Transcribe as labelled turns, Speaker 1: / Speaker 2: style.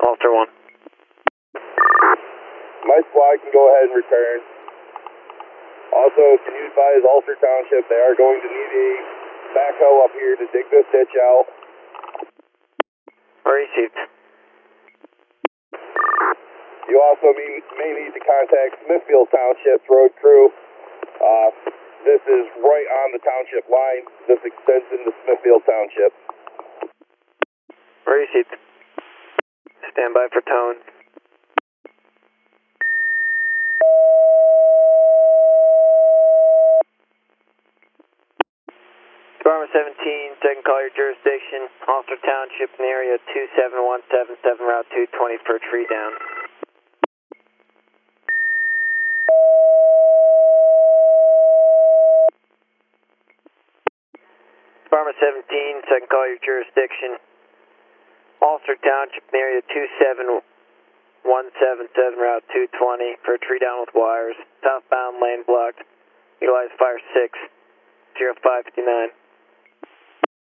Speaker 1: Ulster 1.
Speaker 2: My squad can go ahead and return. Also, can you advise Ulster Township they are going to need a backhoe up here to dig this ditch out.
Speaker 1: Received.
Speaker 2: You also may need to contact Smithfield Township's road crew. This is right on the township line. This extends into Smithfield Township.
Speaker 1: Received. Stand by for tone. Department 17, second call your jurisdiction. Ulster Township in area 27177, route 220 for a tree down. Department 17, second call your jurisdiction. Ulster Township in area 27177, route 220 for a tree down with wires. Southbound lane blocked. Utilize fire 6, 0559.